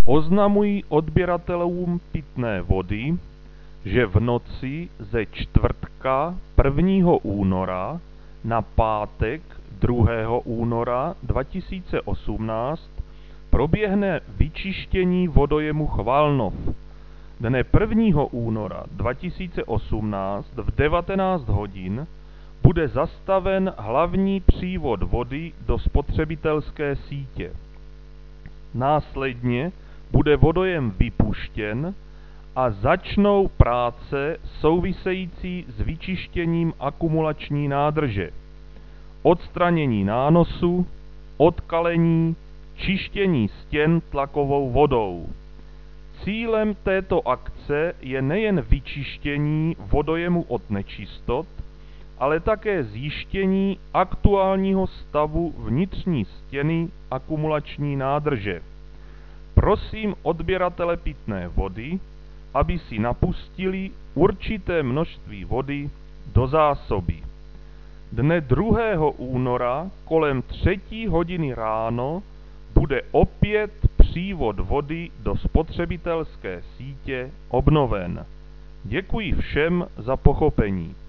Oznamuji odběratelům pitné vody, že v noci ze čtvrtka 1. února na pátek 2. února 2018 proběhne vyčištění vodojemu Chvalnov. Dne 1. února 2018 v 19 hodin bude zastaven hlavní přívod vody do spotřebitelské sítě. Následně bude vodojem vypuštěn a začnou práce související s vyčištěním akumulační nádrže, odstranění nánosu, odkalení, čištění stěn tlakovou vodou. Cílem této akce je nejen vyčištění vodojemu od nečistot, ale také zjištění aktuálního stavu vnitřní stěny akumulační nádrže. Prosím odběratele pitné vody, aby si napustili určité množství vody do zásoby. Dne 2. února kolem 3. hodiny ráno bude opět přívod vody do spotřebitelské sítě obnoven. Děkuji všem za pochopení.